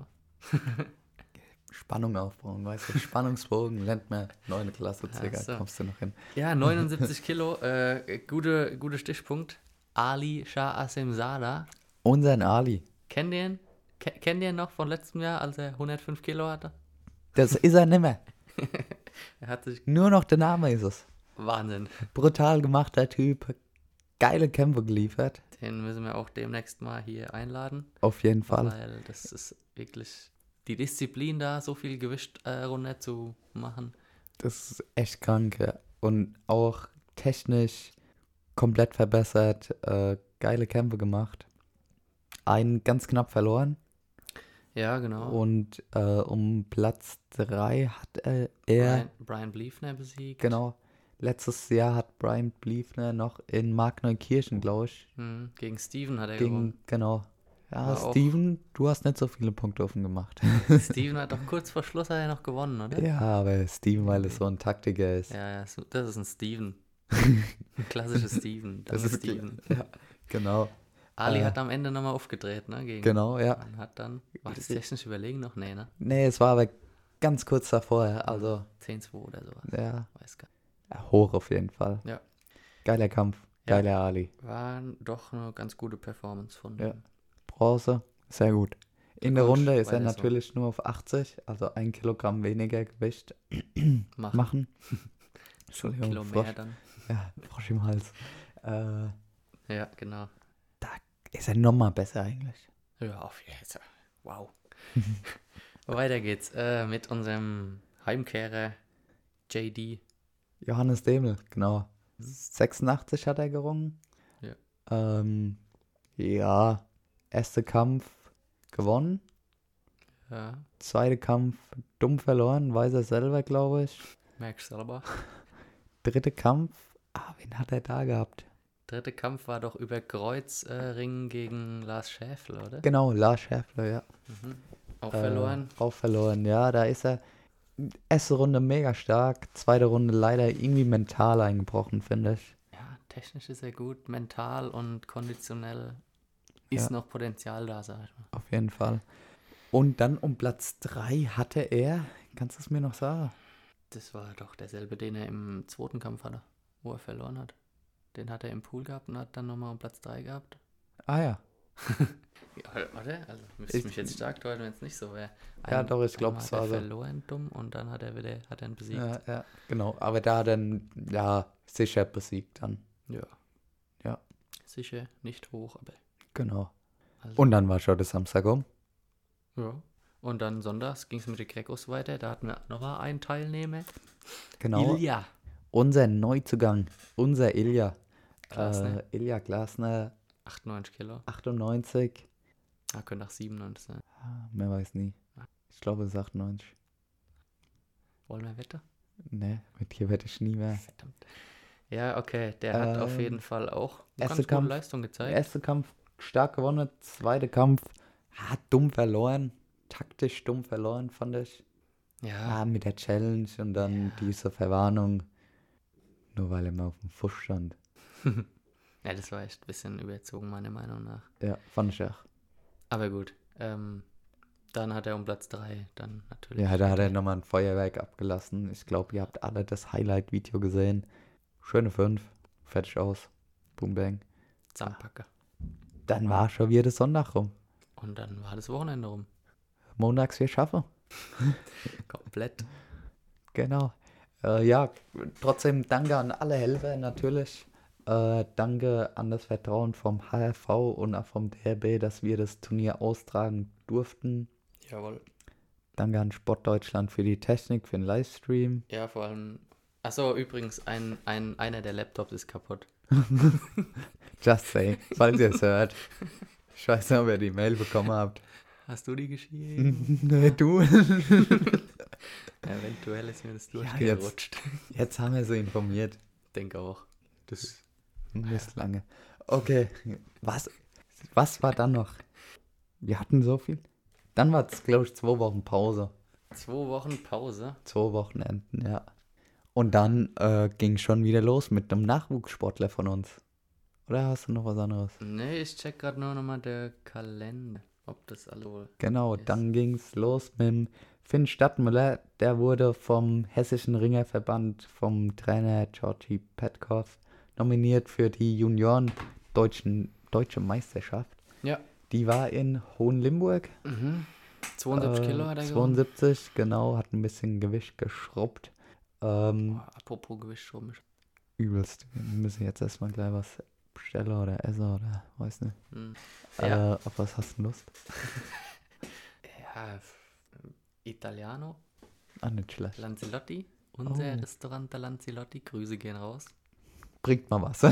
Spannung aufbauen, weißt du? Spannungsbogen lernt man neunte Klasse circa, Ach so. kommst du noch hin. ja, neunundsiebzig Kilo, äh, gute, gute Stichpunkt. Ali Shah Asim Sada. Unseren Ali. Kennt ihr ihn? Ke kennt ihr ihn noch von letztem Jahr, als er hundertfünf Kilo hatte? Das ist er nimmer. Er hat sich, Nur noch der Name ist es. Wahnsinn. Brutal gemachter Typ. geile Kämpfe geliefert. Den müssen wir auch demnächst mal hier einladen. Auf jeden Fall. Weil das ist wirklich die Disziplin da, so viel Gewicht äh, runter zu machen. Das ist echt krank, ja. Und auch technisch komplett verbessert, äh, geile Kämpfe gemacht. Einen ganz knapp verloren. Ja, genau. Und äh, um Platz drei hat er, er Brian, Brian Bliefner besiegt. genau, letztes Jahr hat Brian Bliefner noch in Markneukirchen, glaube ich, Hm, gegen Steven hat er gewonnen. gegen, genau. Ja, War auch- Steven, du hast nicht so viele Punkte offen gemacht. Steven hat doch kurz vor Schluss hat er noch gewonnen, oder? Ja, aber Steven, weil es so ein Taktiker ist. Ja, ja, so- das ist ein Steven. Ein klassisches Steven. Das Das ist ist Steven. Ja, genau, Ali äh, hat am Ende nochmal aufgedreht, ne? Gegen, genau, ja. Und hat dann, war das technisch überlegen noch? Nee, ne? Nee, es war aber ganz kurz davor, also, zehn zwei oder sowas. ja, Weiß gar ja, hoch auf jeden Fall. Ja. Geiler Kampf, Ja. geiler Ali. nicht. War doch eine ganz gute Performance von Ja. ihm. Bronze, sehr gut. In der Glückwunsch, Runde ist er weiter so. natürlich nur auf achtzig, also ein Kilogramm weniger Gewicht Machen. machen. Ein Entschuldigung, Kilo Frosch. mehr dann. Ja, Frosch im Hals. Äh, Ja, genau. ist er nochmal besser eigentlich. Ja, auf jeden Fall. Wow. Weiter geht's äh, mit unserem Heimkehrer J D. Johannes Demel, genau. sechsundachtzig hat er gerungen. Ja. Ähm, ja, erster Kampf gewonnen. Ja, Zweiter Kampf dumm verloren, weiß er selber, glaube ich. merkst selber. Dritter Kampf, ah, wen hat er da gehabt? Dritte Kampf war doch über Kreuzring äh, gegen Lars Schäfler, oder? Genau, Lars Schäffler, ja. Mhm. Auch Äh, verloren. Auch verloren, ja, da ist er. Erste Runde mega stark, zweite Runde leider irgendwie mental eingebrochen, finde ich. Ja, technisch ist er gut, mental und konditionell ist Ja. noch Potenzial da, sag ich mal. Auf jeden Fall. Und dann um Platz drei hatte er, kannst du es mir noch sagen? Das war doch derselbe, den er im zweiten Kampf hatte, wo er verloren hat. Den hat er im Pool gehabt und hat dann nochmal um Platz drei gehabt. Ah ja. Ja, oder? Also müsste Ich- ich mich jetzt stark deuten, wenn es nicht so wäre. Ja, doch, ich glaub, einmal es hat er war so. verloren dumm und dann hat er wieder hat er ihn besiegt. Ja, ja, genau. Aber da hat er ihn, ja, sicher besiegt dann. Ja. Ja. Sicher nicht hoch, aber. Genau. Also, Und dann war schon der Samstag um. ja. Und dann sonntags ging es mit den Grecos weiter. Da hatten wir nochmal einen Teilnehmer. Genau. Ilja. Unser Neuzugang, unser Ilja. Glasner. Äh, Ilja Glasner, achtundneunzig Kilo. achtundneunzig. Ah, könnte auch siebenundneunzig sein. Ah, mehr weiß nie. Ich glaube, es ist achtundneunzig. Wollen wir wetten? Ne, mit dir werde ich nie mehr. Verdammt. Ja, okay. Der hat auf Ähm, jeden Fall auch eine erster ganz gute Kampf. Leistung gezeigt. Erster Kampf stark gewonnen, zweiter Kampf hat dumm verloren. Taktisch dumm verloren, fand ich. Ja, Ah, mit der Challenge und dann diese Verwarnung. Nur weil er mal auf dem Fuß stand. ja, das war echt ein bisschen überzogen, meiner Meinung nach. Ja, fand ich auch. Aber gut. Ähm, dann hat er um Platz drei dann natürlich. Ja, da hat er nochmal ein Feuerwerk abgelassen. Ich glaube, ihr habt alle das Highlight-Video gesehen. Schöne fünf. Fertig aus. Boom, bang. Zusammenpacken. Dann war schon wieder Sonntag rum. Und dann war das Wochenende rum. Montags wir schaffen. Komplett. Genau. Äh, ja, trotzdem danke an alle Helfer natürlich. Äh, danke an das Vertrauen vom H R V und auch vom D R B, dass wir das Turnier austragen durften. Jawohl. Danke an Sportdeutschland für die Technik, für den Livestream. Ja, vor allem. Achso, übrigens, ein, ein, einer der Laptops ist kaputt. Just say, falls ihr es hört. Ich weiß nicht, ob ihr die Mail bekommen habt. Hast du die geschrieben? Nee, du. Eventuell ist mir das Ja, durchgerutscht. Jetzt haben wir sie informiert. Denke auch. Das Mist lange. Okay, was, was war dann noch? Wir hatten so viel. Dann war es, glaube ich, zwei Wochen Pause. zwei Wochen Pause. Zwei Wochenenden, ja. Und dann äh, ging schon wieder los mit einem Nachwuchssportler von uns. Oder hast du noch was anderes? Nee, ich check gerade nur nochmal der Kalender. Ob das alle wohl. Genau, Yes. dann ging es los mit dem Finn Stadtmüller. Der wurde vom Hessischen Ringerverband, vom Trainer Georgi Petkov, nominiert für die Junioren deutschen, Deutsche Meisterschaft. Ja. Die war in Hohenlimburg. Mhm. zweiundsiebzig Äh, Kilo hat er gewonnen. zweiundsiebzig, genau, hat ein bisschen Gewicht geschrubbt. Ähm, Boah, apropos Gewicht rum. übelst. Wir müssen jetzt erstmal gleich was bestellen oder essen oder weiß nicht. Hm. Äh, Ja, auf was hast du Lust? ja, f- Italiano, Ah, nicht schlecht. Lancelotti, unser Oh. Restaurant der Lancelotti, Grüße gehen raus. Bringt mal was.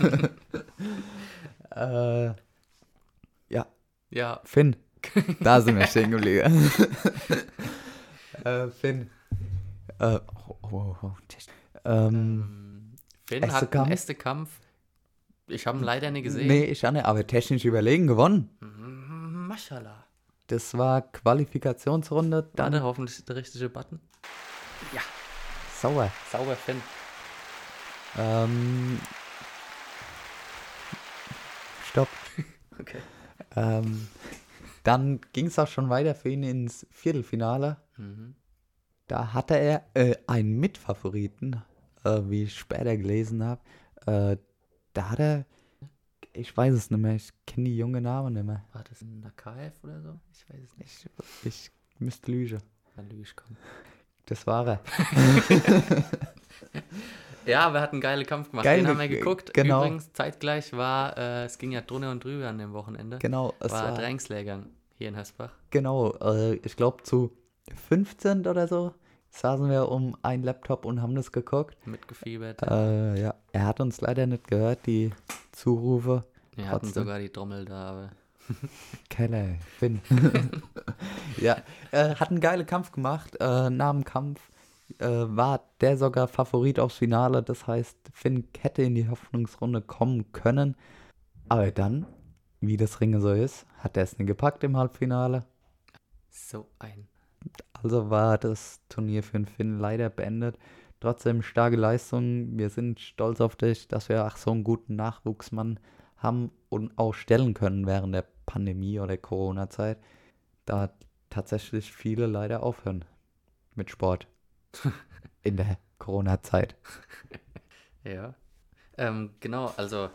äh, ja, Ja, Finn. Da sind wir stehen geblieben. äh, Finn. Äh, oh, oh, oh. Ähm, ähm, Finn Erster hat einen Kampf? ersten Kampf. Ich habe ihn leider nicht gesehen. nee, ich auch nicht, aber technisch überlegen gewonnen. Mm, Maschallah. Das war Qualifikationsrunde, dann Warte, hoffentlich der richtige Button. sauer. Sauber Finn. Ähm, stopp. Okay. Ähm, dann ging es auch schon weiter für ihn ins Viertelfinale. Mhm. Da hatte er äh, einen Mitfavoriten, äh, wie ich später gelesen habe. Äh, da hat er, ich weiß es nicht mehr, ich kenne die junge Namen nicht mehr. War das ein Nakaev oder so? Ich weiß es nicht. Ich, ich müsste lügen. Wann lüge ich kommen. Das war er. Ja, aber er hat einen geilen Kampf gemacht. Geile- Den haben wir geguckt. genau. Übrigens, zeitgleich war, äh, es ging ja drunter und drüber an dem Wochenende. Genau, es war war, Trainingslehrgang hier in Hösbach. genau, äh, ich glaube zu fünfzehn oder so saßen wir um einen Laptop und haben das geguckt. Mitgefiebert. Äh, ja, er hat uns leider nicht gehört, die Zurufe. Wir hatten trotzdem. sogar die Trommel da, aber Keller, Finn. ja, äh, hat einen geilen Kampf gemacht. Äh, nach dem Kampf äh, war der sogar Favorit aufs Finale. Das heißt, Finn hätte in die Hoffnungsrunde kommen können. Aber dann, wie das Ringe so ist, hat er es nicht gepackt im Halbfinale. so ein. Also war das Turnier für den Finn leider beendet. Trotzdem starke Leistung. Wir sind stolz auf dich, dass wir auch so einen guten Nachwuchsmann haben und auch stellen können während der Pandemie oder Corona-Zeit. Da tatsächlich viele leider aufhören mit Sport in der Corona-Zeit. Ja. Ähm, genau, also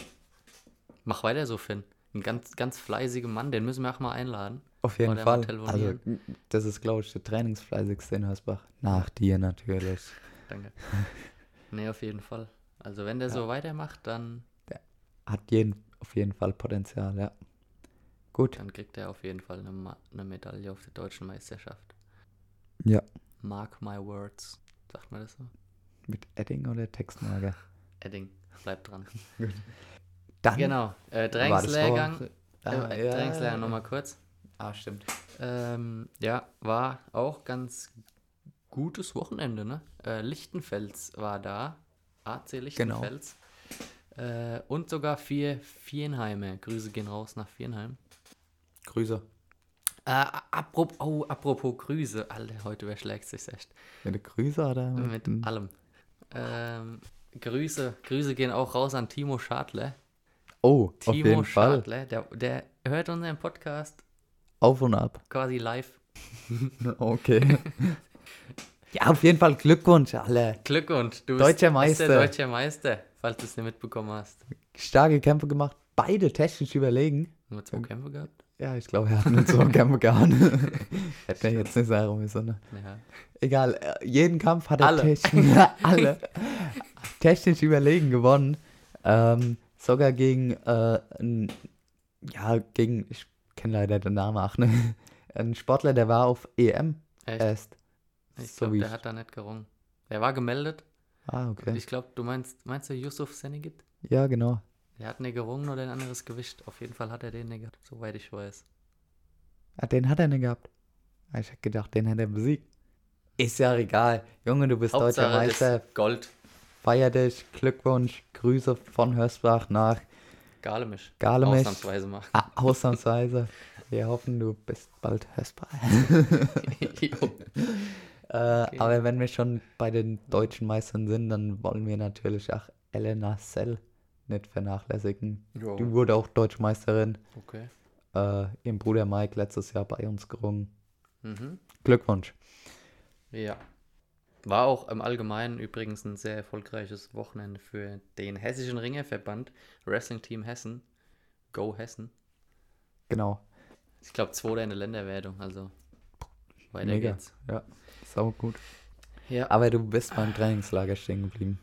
mach weiter so, Finn. Ein ganz, ganz fleißiger Mann, den müssen wir auch mal einladen. Auf jeden Oder mal Fall. Also, telefonieren. das ist, glaube ich, der trainingsfleißigste in Hösbach. Nach dir natürlich. Danke. Nee, auf jeden Fall. Also wenn der so weitermacht, dann, Hat jeden, auf jeden Fall Potenzial, ja. Gut. dann kriegt er auf jeden Fall eine, Ma eine Medaille auf der deutschen Meisterschaft. Ja. Mark my words. Sagt man das so? Mit Edding oder Textmarker? Edding, bleib dran. Dann Genau, äh, war das Trainingslehrgang. auch- Äh, Ah, ja. Trainingslehrgang nochmal kurz. Ah, stimmt. Ähm, ja, war auch ganz gutes Wochenende, ne? Äh, Lichtenfels war da. A C Lichtenfels. Äh, und sogar vier Viernheimer. Grüße gehen raus nach Viernheim. Grüße. Äh, apropos, oh, apropos Grüße. Alter, heute überschlägt sich echt. Mit der Grüße oder Mit dem- allem. Ähm, Grüße, Grüße gehen auch raus an Timo Schadler. Oh, auf Timo jeden Fall. Schadler, der, der hört unseren Podcast Auf und ab. quasi live. Okay. ja, auf jeden Fall Glückwunsch, alle. Glückwunsch, du Deutscher bist, bist der Meister. deutscher Meister, falls du es nicht mitbekommen hast. Starke Kämpfe gemacht, beide technisch überlegen. Nur zwei Kämpfe gehabt? Ja, ich glaube, er hat nur so Kämpfe gehauen. Hätte er jetzt nicht sagen müssen. Ne? Ja. Egal, äh, jeden Kampf hat er Alle. technisch, alle, technisch überlegen gewonnen. Ähm, sogar gegen, äh, ein, ja, gegen, ich kenne leider den Namen auch, ne? Ein Sportler, der war auf E M Echt? erst. Ich so glaube, wie der ich- hat da nicht gerungen. Der war gemeldet. Ah, okay. Ich glaube, du meinst, meinst du Yusuf Senegit? Ja, genau. Der hat nicht gerungen oder ein anderes Gewicht. Auf jeden Fall hat er den nicht gehabt, soweit ich weiß. Ah, den hat er nicht gehabt. Ah, Ich hätte gedacht, den hätte er besiegt. Ist ja egal. Junge, du bist deutscher Hauptsache Meister. ist Gold. Feier dich. Glückwunsch. Grüße von Hösbach nach Garlemisch. Garlemisch. Ausnahmsweise mal. Ah, ausnahmsweise. Wir hoffen, du bist bald Hösbach. Jo. Äh, Aber wenn wir schon bei den deutschen Meistern sind, dann wollen wir natürlich auch Elena Sell nicht vernachlässigen. Jo. Die wurde auch Deutschmeisterin. Okay. Äh, ihrem Bruder Mike letztes Jahr bei uns gerungen. Mhm. Glückwunsch. Ja. War auch im Allgemeinen übrigens ein sehr erfolgreiches Wochenende für den Hessischen Ringerverband, Wrestling Team Hessen. Go Hessen. Genau. Ich glaube, zweiter in der Länderwertung, also weiter Mega. geht's. Ja, sau gut. Ja. Aber du bist beim Trainingslager stehen geblieben.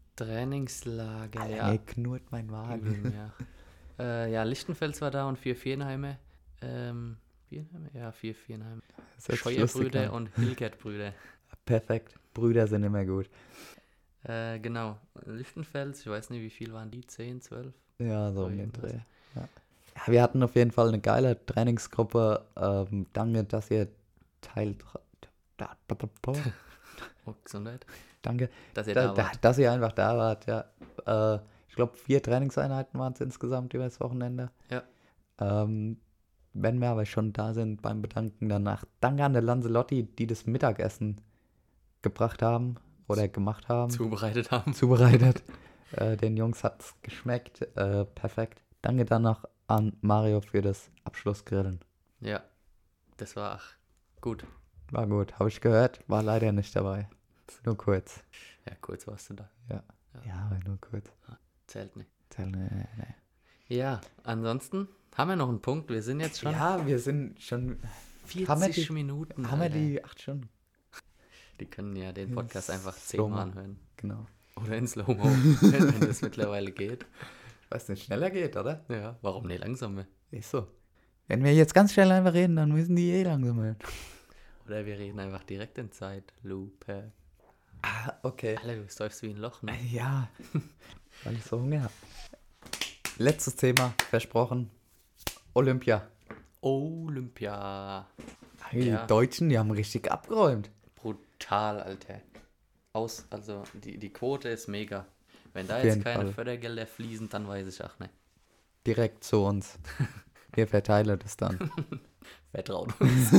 Trainingslager, Alter, ja. mir knurrt mein Magen. Übel, ja. äh, ja, Lichtenfels war da und vier Vierenheime. Ähm, Vierenheime? Ja, vier Vierenheime. Das hört sich lustig Scheuerbrüder an. und Hilgert-Brüder. Perfekt. Brüder sind immer gut. Äh, genau. Lichtenfels, ich weiß nicht, wie viel waren die? zehn, zwölf? Ja, so So um den irgendwas. Dreh. Ja. Ja, wir hatten auf jeden Fall eine geile Trainingsgruppe. Ähm, danke, dass ihr Teil... Da, da, da, da. Oh, Gesundheit. Danke, Dass ihr da, da da, wart. dass ihr einfach da wart. Ja. Äh, ich glaube, vier Trainingseinheiten waren es insgesamt über das Wochenende. Ja. Ähm, wenn wir aber schon da sind beim Bedanken danach, danke an der Lancelotti, die das Mittagessen gebracht haben oder gemacht haben, Zubereitet haben. zubereitet. äh, den Jungs hat es geschmeckt. Äh, perfekt. Danke dann noch an Mario für das Abschlussgrillen. Ja. Das war ach, gut. War gut, habe ich gehört, war leider nicht dabei. Nur kurz. Ja, kurz warst du da. Ja, aber nur kurz. Zählt nicht. Zähl- nee, nee. Ja, ansonsten haben wir noch einen Punkt. Wir sind jetzt schon Ja, wir sind schon. vierzig haben wir die- Minuten. Haben wir Alter. die acht Stunden? Die können ja den Ja, Podcast einfach Slow-Mo. zehnmal anhören. Genau. Oder in Slow-Mo, wenn das mittlerweile geht. Weil es nicht schneller geht, oder? Ja, warum nicht langsamer? Ist so. Wenn wir jetzt ganz schnell einfach reden, dann müssen die eh langsam hören. Oder wir reden einfach direkt in Zeitlupe. Ah, okay. Alter, du säufst wie ein Loch, ne? Ja, weil ich so Hunger habe. Letztes Thema, versprochen. Olympia. Olympia. Die Ja. Deutschen, die haben richtig abgeräumt. Brutal, Alter. Aus, also die, die Quote ist mega. Wenn da Auf jetzt jeden keine Fall. Fördergelder fließen, dann weiß ich auch nicht. Direkt zu uns. Wir verteilen das dann. Vertraut uns.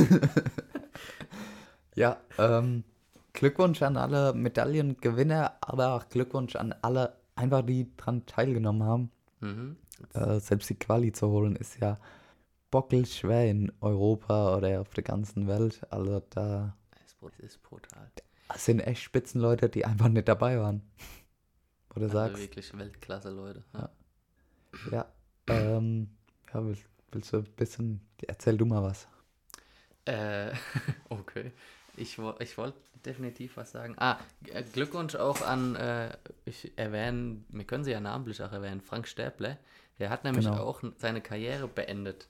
Ja, ähm, Glückwunsch an alle Medaillengewinner, aber auch Glückwunsch an alle, einfach die dran teilgenommen haben. Mhm. Äh, selbst die Quali zu holen ist ja bockelschwer in Europa oder auf der ganzen Welt. Also da Es ist- ist brutal. sind echt Spitzenleute, die einfach nicht dabei waren. Wo du Also sagst, wirklich Weltklasse, Leute. Ja. ja, ähm, ja, willst, willst du ein bisschen, erzähl du mal was. Äh, okay. Ich, wo- ich wollte definitiv was sagen. Ah, äh, Glückwunsch auch an, äh, ich erwähne, wir können sie ja namentlich auch erwähnen, Frank Stäble. Der hat nämlich Genau. auch n- seine Karriere beendet.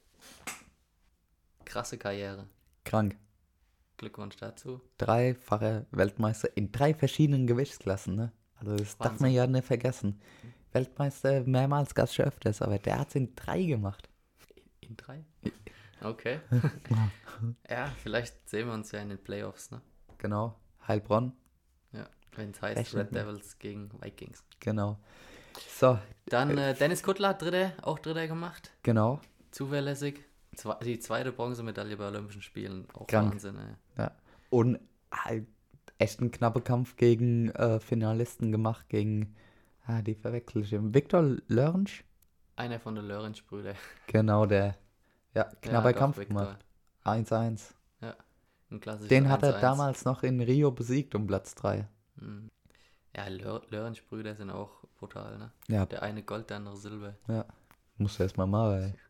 Krasse Karriere. Krank. Glückwunsch dazu. Dreifache Weltmeister in drei verschiedenen Gewichtsklassen, ne? Also das darf man Wahnsinn. ja nicht vergessen. Weltmeister mehrmals gab es schon öfters, aber der hat es in drei gemacht. In, in drei? Okay. Ja, vielleicht sehen wir uns ja in den Playoffs, ne? Genau, Heilbronn, Ja, wenn es heißt Rechnet Red mit. Devils gegen Vikings. genau. So, Dann äh, Dennis Kuttler hat Dritter, auch Dritter gemacht. genau. Zuverlässig. Zwe die zweite Bronzemedaille bei Olympischen Spielen. Auch Krank. Wahnsinn, ey. Ja. Und halt echt ein knapper Kampf gegen äh, Finalisten gemacht, gegen, ah, die verwechsel ich eben. Viktor Lörnsch? Einer von den Lörrens-Brüdern. Genau, der, ja, knapper Ja, doch, Kampf Viktor. gemacht. eins eins. Ein klassisches Den hat er eins eins. damals noch in Rio besiegt um Platz drei. Mhm. Ja, Lör Lörrens-Brüder sind auch brutal, ne? Ja, Der eine Gold, der andere Silber. muss erst mal machen, ey.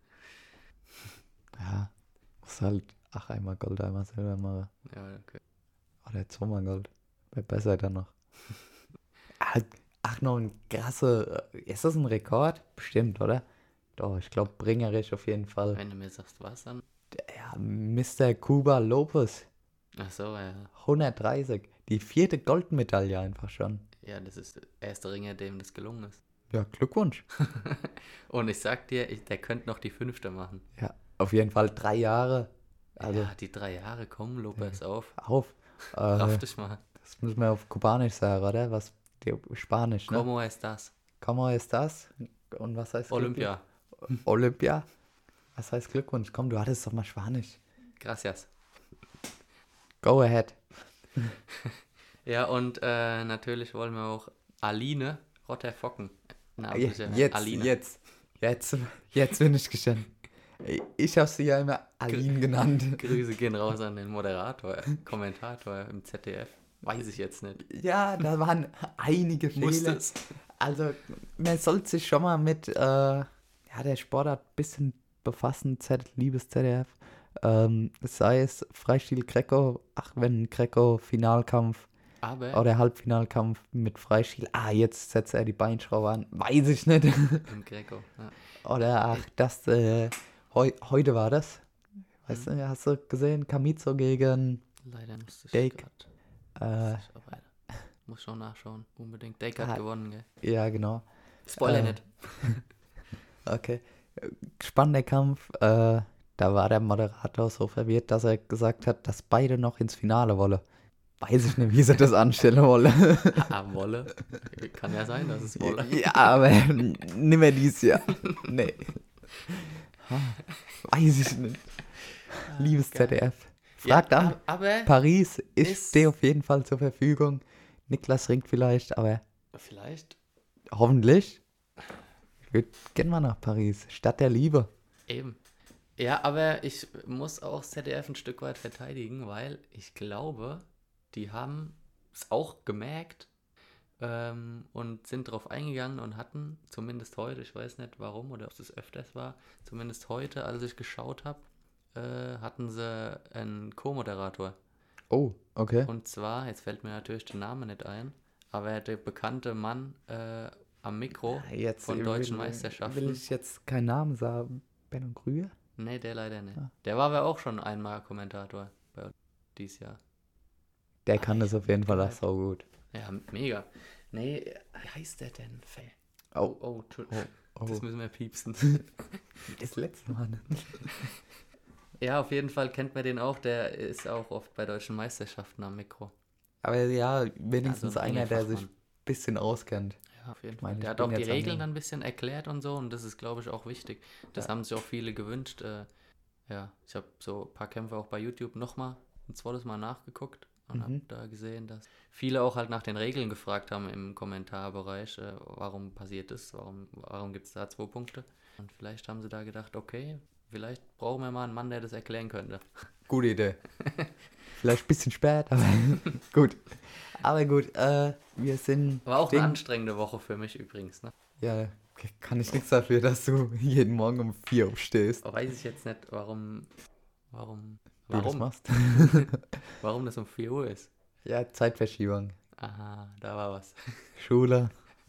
Ja, muss halt, ach, einmal Gold, einmal Silber machen. Ja, okay. Oder zweimal Gold. Wäre besser dann noch. ach, ach, noch ein krasse, äh, ist das ein Rekord? Bestimmt, oder? Doch, ich glaube, bringerisch auf jeden Fall. Wenn du mir sagst, was dann? Ja, Mister Cuba Lopez, Ach so, ja. hundertdreißig. Die vierte Goldmedaille einfach schon. Ja, das ist der erste Ringer, dem das gelungen ist. Ja, Glückwunsch. Und ich sag dir, ich, der könnte noch die fünfte machen. Ja, auf jeden Fall drei Jahre. Also, ja, die drei Jahre kommen, Lopez auf. auf. Äh, Raff dich mal. das müssen wir auf Kubanisch sagen, oder? Was? Die, Spanisch, ne? Como ist das? Como ist das? Und was heißt Olympia. Glückwunsch? Olympia? Was heißt Glückwunsch? Komm, du hattest doch mal Spanisch. Gracias. Go ahead. Ja, und äh, natürlich wollen wir auch Aline Rotter-Focken. Namenliche Jetzt, Aline. jetzt, jetzt, jetzt bin ich gestanden. Ich habe sie ja immer Aline genannt. Grüße gehen raus an den Moderator, Kommentator im Z D F. Weiß ich jetzt nicht. Ja, da waren einige Muss Fehler. es? Also, man sollte sich schon mal mit äh, ja, der Sportart ein bisschen befassen, Z, liebes Z D F. Ähm, sei es Freistil Greco, ach, wenn Greco Finalkampf, Aber Auch der Halbfinalkampf mit Freistil. Ah, jetzt setzt er die Beinschraube an. Weiß ich nicht. im Greco. Ja. Oder ach, das, äh, heu, heute war das. Weißt Mhm. du, hast du gesehen? Kamizo gegen, Leider musste ich Dake. grad- äh, musste ich auch weiter. Muss schon nachschauen. Unbedingt. Dake hat Ah. gewonnen, gell? ja, genau. Spoiler Äh, nicht. Okay. Äh, Spannender Kampf. Äh, da war der Moderator so verwirrt, dass er gesagt hat, dass beide noch ins Finale wollen. Weiß ich nicht, wie sie das anstellen wollen. Ah, Wolle. Kann ja sein, dass es Wolle. Ja, aber nicht mehr dieses Jahr. Nee. Ha, Weiß ich nicht. Liebes geil. Z D F. Fragt ja, an. ab- Aber Paris, ich ist- stehe auf jeden Fall zur Verfügung. Niklas ringt vielleicht, aber vielleicht hoffentlich. Wir gehen mal nach Paris. Stadt der Liebe. eben. Ja, aber ich muss auch Z D F ein Stück weit verteidigen, weil ich glaube, die haben es auch gemerkt ähm, und sind drauf eingegangen und hatten, zumindest heute, ich weiß nicht warum oder ob es öfters war, zumindest heute, als ich geschaut habe, äh, hatten sie einen Co-Moderator. Oh, okay. Und zwar, jetzt fällt mir natürlich der Name nicht ein, aber der bekannte Mann äh, am Mikro Jetzt von will- deutschen will- Meisterschaften. Will ich jetzt keinen Namen sagen? Ben und Krüger? Nee, der leider nicht. Ah. Der war aber auch schon einmal Kommentator bei uns dieses Jahr. Der Ah, kann ich das hab auf jeden Fall auch mitgehört. so gut. Ja, mega. Nee, wie heißt der denn? Fe- Oh, Oh, oh, tu- oh. das müssen wir piepsen. Das letzte Mal. Ja, auf jeden Fall kennt man den auch. Der ist auch oft bei deutschen Meisterschaften am Mikro. Aber ja, wenigstens Also ein einer, der sich ein Fachmann. bisschen auskennt. Ja, auf jeden Ich Fall. meine, Der ich hat bin auch die jetzt am- Regeln dann ein bisschen erklärt und so und das ist, glaube ich, auch wichtig. Das Ja. haben sich auch viele gewünscht. Äh, ja, ich habe so ein paar Kämpfe auch bei YouTube nochmal ein zweites Mal nachgeguckt und Mhm. habe da gesehen, dass viele auch halt nach den Regeln gefragt haben im Kommentarbereich, äh, warum passiert das, warum, warum gibt es da zwei Punkte. Und vielleicht haben sie da gedacht, okay, vielleicht brauchen wir mal einen Mann, der das erklären könnte. Gute Idee. Vielleicht ein bisschen spät, aber gut. Aber gut, äh, wir sind. War auch Ding- eine anstrengende Woche für mich übrigens. Ne? Ja, kann ich nichts dafür, dass du jeden Morgen um vier aufstehst. Weiß ich jetzt nicht, warum, warum, Wie du das warum, machst. warum das um vier Uhr ist. Ja, Zeitverschiebung. Aha, da war was. Schule,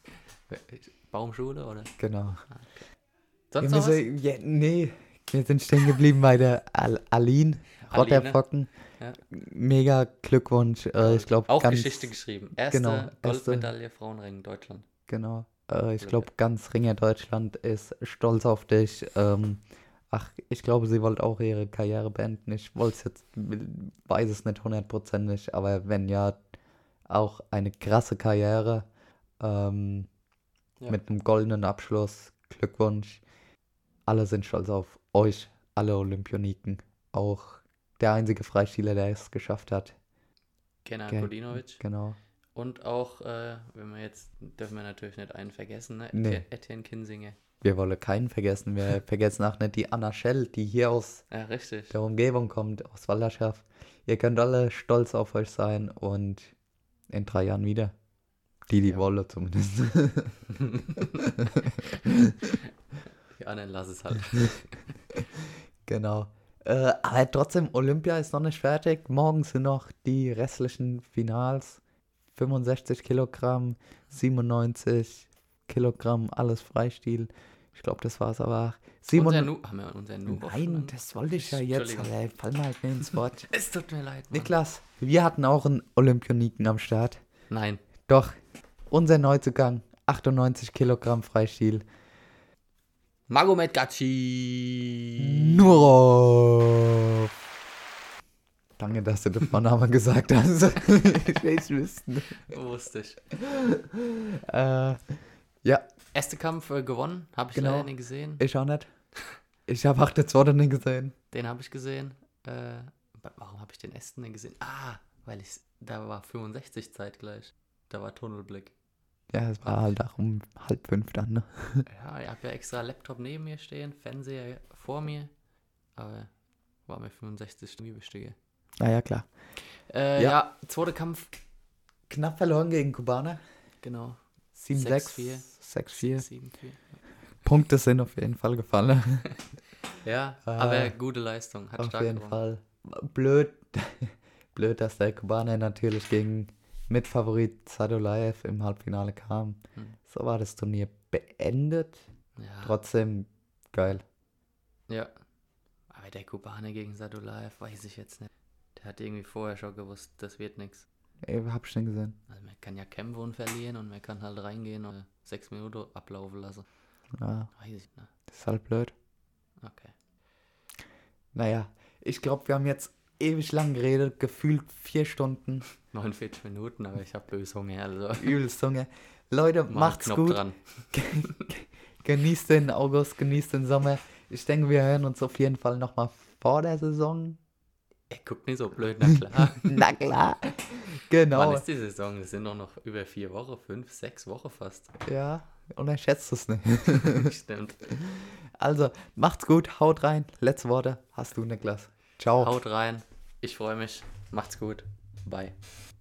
Baumschule oder? genau. Sonst ja, noch wir was? sind, ja, nee, wir sind stehen geblieben bei der Al Aline Aline, Rotterpfocken. ja. Mega Glückwunsch. Äh, ich glaube, Auch ganz, Geschichte geschrieben. Erste genau, erste- Goldmedaille Frauenring Deutschland. Genau. Äh, ich Glück glaube, ganz Ringer Deutschland ist stolz auf dich. Ähm, ach, ich glaube, sie wollte auch ihre Karriere beenden. Ich wollte es jetzt, weiß es nicht hundertprozentig, aber wenn ja, auch eine krasse Karriere ähm, Ja. mit einem goldenen Abschluss. Glückwunsch. Alle sind stolz auf euch, alle Olympioniken. Auch der einzige Freistiler, der es geschafft hat. Kenan Ge- Kodinovic. Genau. Und auch, äh, wenn wir jetzt, dürfen wir natürlich nicht einen vergessen, ne? Nee. Etienne, Etienne Kinsinger. Wir wollen keinen vergessen. Wir vergessen auch nicht die Anna Schell, die hier aus Ja, richtig. der Umgebung kommt, aus Walderschaft. Ihr könnt alle stolz auf euch sein und in drei Jahren wieder. Die, die Ja. wollen zumindest. Die anderen lass es halt. Genau. Äh, aber trotzdem, Olympia ist noch nicht fertig. Morgen sind noch die restlichen Finals. fünfundsechzig Kilogramm, siebenundneunzig Kilogramm, alles Freistil. Ich glaube, das war's aber. Unser siebenundneunzig Nu, haben wir unseren Nu Nein, das wollte ich ja jetzt. Entschuldigung. Alter, fall mal halt nicht ins Wort. Es tut mir leid, Mann. Niklas, wir hatten auch einen Olympioniken am Start. Nein. Doch, unser Neuzugang, achtundneunzig Kilogramm Freistil. Magomed Gachi. Nurov. Danke, dass du den Vornamen gesagt hast. Ich will es wissen. Wusste ich. Äh, ja, Erster Kampf äh, gewonnen, habe ich Genau. leider nicht gesehen. ich auch nicht. Ich habe auch den zweiten nicht gesehen. Den habe ich gesehen. Äh, warum habe ich den ersten nicht gesehen? Ah, weil ich, da war fünfundsechzig zeitgleich. Da war Tunnelblick. Ja, es war halt auch um halb fünf dann, ne? Ja, ich habe ja extra Laptop neben mir stehen, Fernseher vor mir. Aber war mir fünfundsechzig irgendwie wichtiger. Naja, klar. Äh, Ja. ja. zweiter Kampf. Knapp verloren gegen Kubaner. Genau. sieben sechs sechs, vier. sechs vier. sieben vier. Punkte sind auf jeden Fall gefallen. Ja, Äh, aber gute Leistung. Hat Auf stark jeden gewonnen. Fall. Blöd, blöd, dass der Kubaner natürlich gegen Mitfavorit Sadulaev im Halbfinale kam. Hm. So war das Turnier beendet. Ja. Trotzdem geil. Ja. Aber der Kubaner gegen Sadulaev, weiß ich jetzt nicht. Der hat irgendwie vorher schon gewusst, das wird nichts. Ey, hab ich nicht gesehen. Also man kann ja kämpfen und verlieren und man kann halt reingehen und sechs Minuten ablaufen lassen. Ja, Weiß ich nicht. das ist halt blöd. Okay. Naja, ich glaube, wir haben jetzt ewig lang geredet, gefühlt vier Stunden. neunundvierzig Minuten, aber ich habe böse Hunger, also Übelst Hunger. Leute, mach macht's Knopf gut. dran. Genießt den August, genießt den Sommer. Ich denke, wir hören uns auf jeden Fall nochmal vor der Saison. Ey, guck nicht so blöd, na klar. Na klar. Wann Genau. ist die Saison? Das sind doch noch über vier Wochen, fünf, sechs Wochen fast. Ja, unterschätzt es nicht. Stimmt. Also, macht's gut, haut rein. Letzte Worte hast du, Niklas. Ciao. Haut rein. Ich freue mich. Macht's gut. Bye.